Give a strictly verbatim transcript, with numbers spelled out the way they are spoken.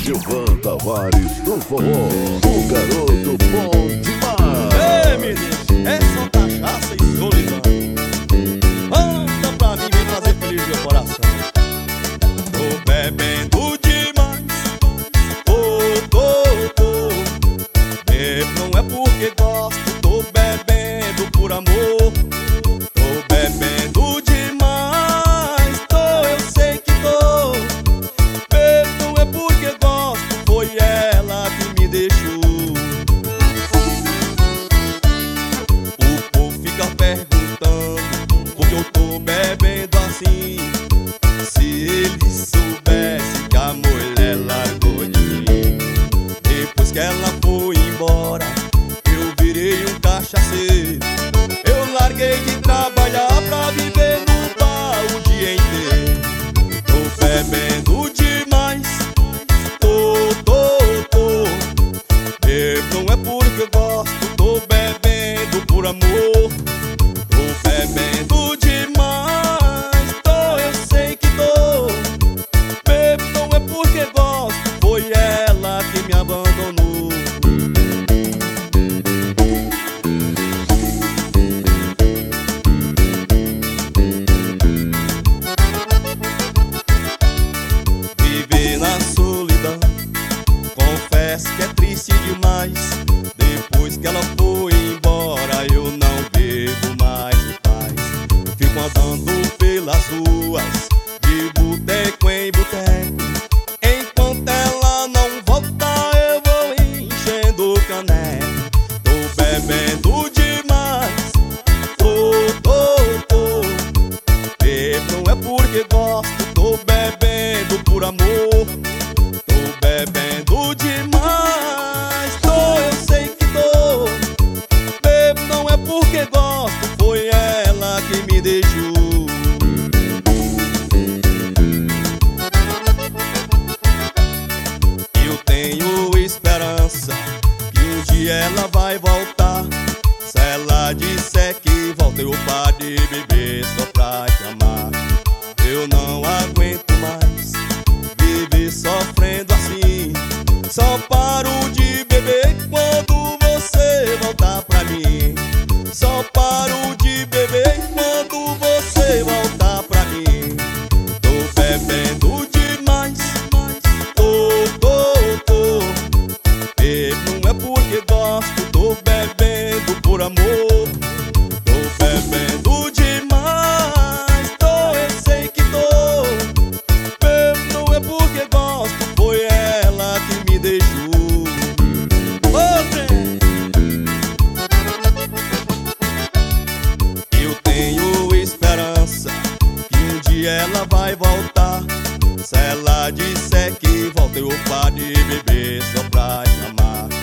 Gilvan Tavares do forró, o garoto bom demais. Ei, menino, é só cachaça e solidão. Anda pra mim, vem fazer feliz meu coração. Tô bebendo demais, tô, tô, tô. Bebo não é porque gosto, tô bebendo por amor. Tô bebendo demais, tô, eu sei que tô. Bebo não é porque gosto, foi ela que me deixou. O povo fica perguntando por que eu tô bebendo assim. Se ele soubesse que a mulher largou de mim. Depois que ela foi embora, eu virei um cachaceiro. Eu larguei de trabalhar pra viver no bar o dia inteiro. Tô bebendo demais, tô, tô, tô. Bebo não é porque eu gosto, tô bebendo por amor. Tô bebendo demais, tô, eu sei que tô. Bebo não é porque gosto, foi ela que me abandonou. Viver na solidão, confesso que é triste demais. Depois que ela foi embora, eu não bebo mais em paz. Fico andando pelas ruas, de boteco em boteco. Enquanto ela não volta, eu vou enchendo o caneco. Tô bebendo demais, tô, tô, tô. Bebo não é porque gosto, tô bebendo por amor. Tô bebendo demais, tô, eu sei que tô. Bebo não é porque gosto, foi ela que me deixou. Eu tenho esperança que um dia ela vai voltar. Se ela disser que volta, eu paro de beber só pra te amar. Eu não aguento mais viver sofrendo assim. Só paro de beber quando você voltar pra mim. Só paro de beber quando você voltar pra mim. Tô bebendo demais, tô, tô, tô. Bebo não é porque gosto, tô bebendo por amor. Tô bebendo demais, tô, eu sei que tô. Bebo não é porque gosto, foi ela que me deixou. Eu tenho esperança que um dia ela vai voltar. Se ela disser que volta, eu paro de beber só pra te amar.